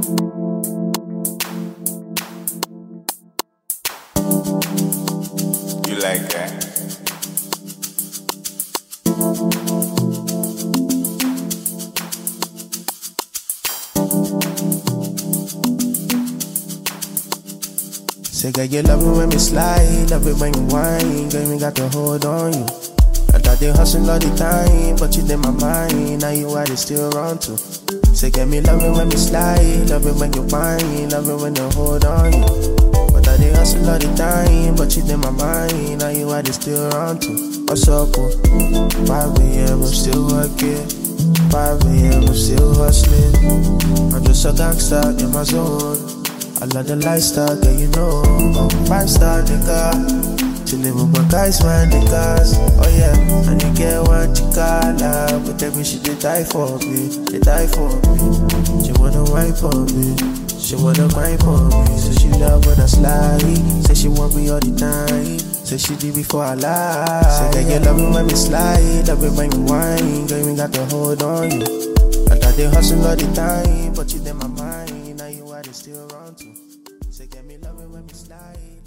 You like that? Say, girl, you love it when me slide, love it when you whine, girl, me got the hold on you. I thought they hustle all the time, but you in my mind, now you are they still around too. Say, girl, me love it when me slide, love it when you whine, love it when they hold on you. But I they hustle all the time, but you in my mind, now you are they still around too. What's up, bro? 5 a.m. I'm still working, 5 a.m. I'm still hustling. I'm just a gangster in my zone. I love the lifestyle, girl, you know. I'm 5-star nigga, chillin' with my guys, man, niggas. Oh yeah, and you get one chicala, but tell me she did die for me, they die for me. She wanna wine for me, she wanna grind for me. So she love when I slide, say she want me all the time. Say she did before I lie. Say that you love me when we slide, love it when you whine, girl, we got to hold on you. I thought they hustle all the time, but you in my mind, now you are they still around too. Say get me love it when we slide.